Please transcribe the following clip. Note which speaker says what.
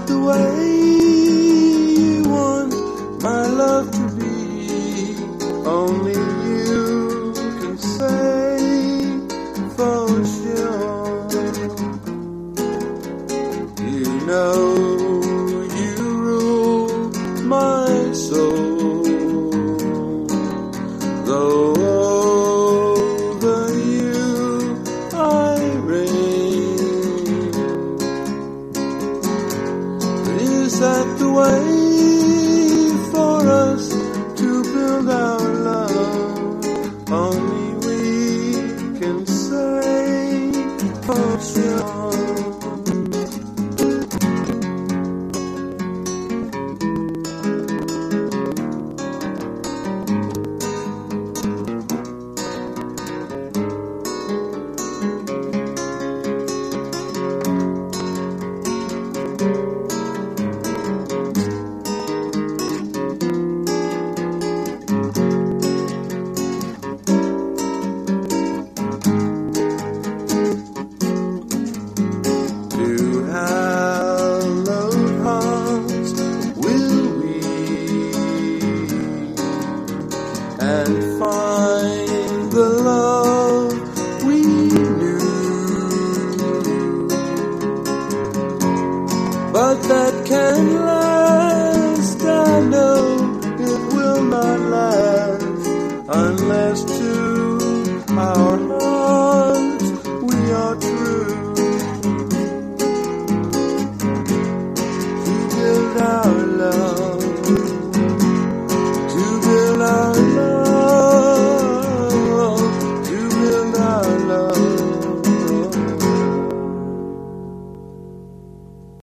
Speaker 1: the way you want my love to be? Only you can say for sure. You know you rule my soul, though over you I reign. Is that the way for us to build our love? Only we can say for sure.